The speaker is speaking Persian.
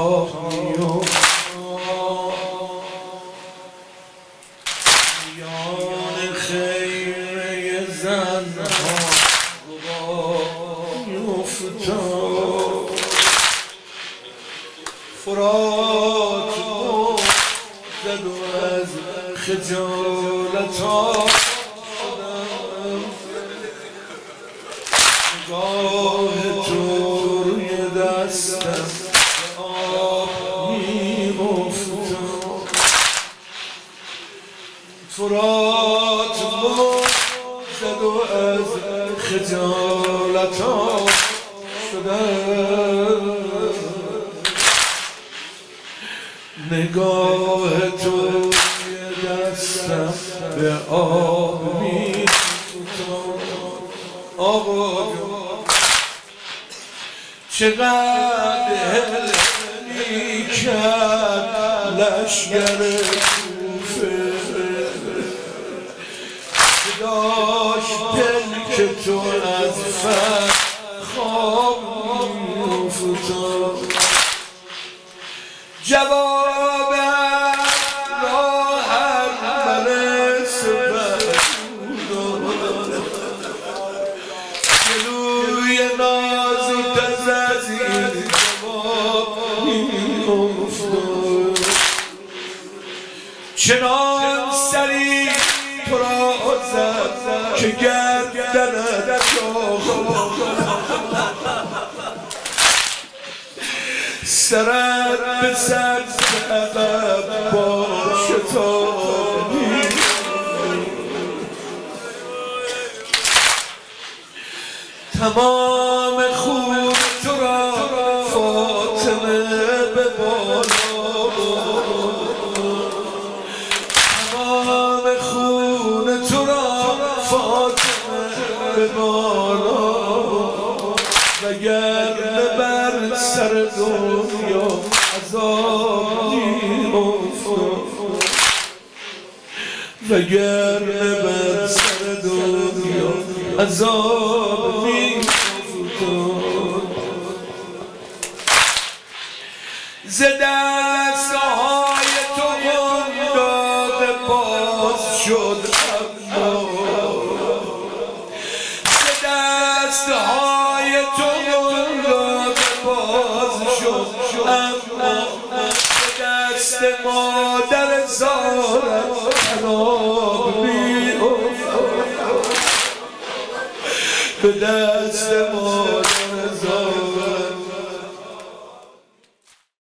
میان خیمه زنها افتاد فرات زد و از خجالتا شدم نگاه تو روی دستم آب می‌افتاد فرات زد و از خجالتا شدم نگاه تو دستم به آب می‌افتاد آقا چقدر می‌کرد لشگر کوفه داشت دل که تو از فر خواب می‌افتاد جواب راحت برسه جلوی نازی تزازی جواب می‌افتاد چنان سری تو را زد که گردنت سرت به سر عقب با شتابی تمام خون تو را فاطمه به بالا تمام خون تو را فاطمه به بالا وگرنه بر سر دنیا عذاب می‌افتاد وگرنه بر سر دنیا عذاب می‌افتاد ز دست‌های تو قنداق باز شد اما ز دست‌های تو قنداق باز شد اما به دست مادر زارت خراب می‌افتاد به دست مادر